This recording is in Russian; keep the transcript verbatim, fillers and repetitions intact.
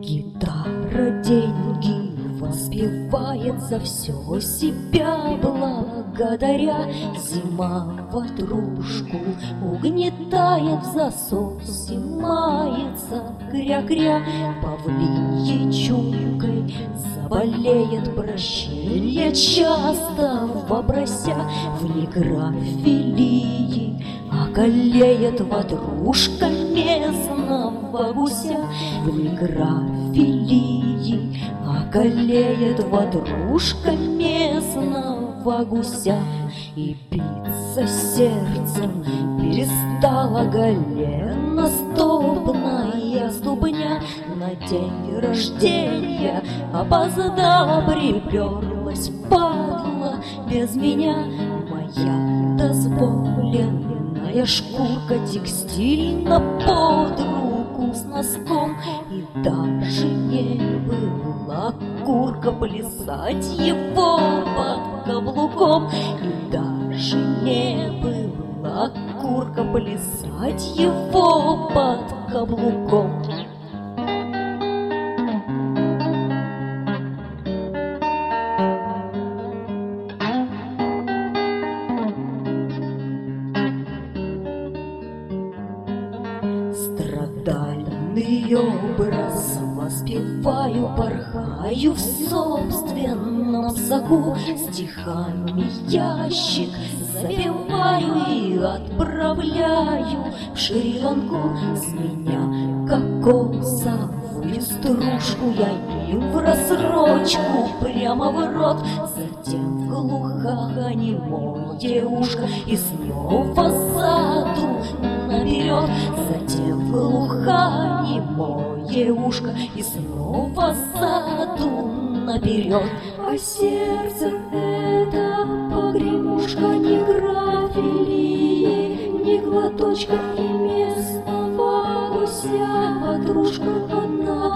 Гитара деньги воспевает за все себя благодаря. Зима ватрушку угнетает в засосе, мается кря-кря. Павлиньей чумкой заболеет прощенье часто, вобрася в некрофилии. Околеет ватрушка местного гуся в некрофилии. Околеет ватрушка местного гуся. И биться сердцем перестала голеностопная ступня. На день рождения опоздала, приперлась, падла без меня. Моя дозволенная шкурка текстильна под руку с носком. И даже не была курка плясать его под каблуком. И даже не была курка плясать его под каблуком. Страдальный образ воспеваю, порхаю в собственном соку. Стихами ящик забиваю и отправляю в Шри-Ланку. С меня кокосовую стружку я им в рассрочку прямо в рот. Затем в глухонемое ушко и снова саду наперед. Затем в глухонемое ушко и снова саду наперед. А сердце это погремушка, ни графилии, ни глоточка и местного гуся. Подружка она